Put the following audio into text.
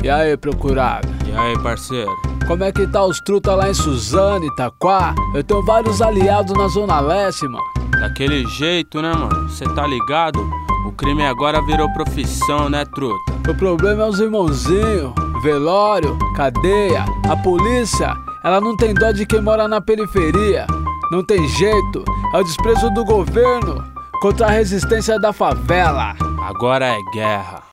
E aí, procurado? E aí, parceiro? Como é que tá os truta lá em Suzano, Itaquá? Eu tenho vários aliados na Zona Leste, mano. Daquele jeito, né, mano? Cê tá ligado? O crime agora virou profissão, né, truta? O problema é os irmãozinhos, velório, cadeia. A polícia, ela não tem dó de quem mora na periferia. Não tem jeito, é o desprezo do governo contra a resistência da favela. Agora é guerra.